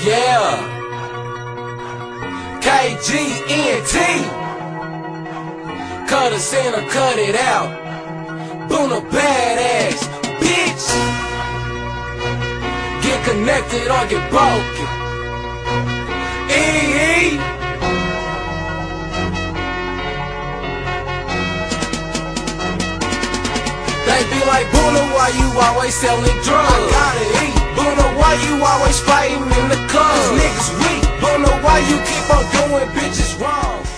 Yeah. KGNT. Cut us in or cut it out. Boom a badass, bitch. Get connected or get broken. E. They be like, Boona, why you always selling drugs? I gotta eat. Boona, why you always fighting in the club? Cause niggas weak. Boona, why you keep on doing bitches wrong?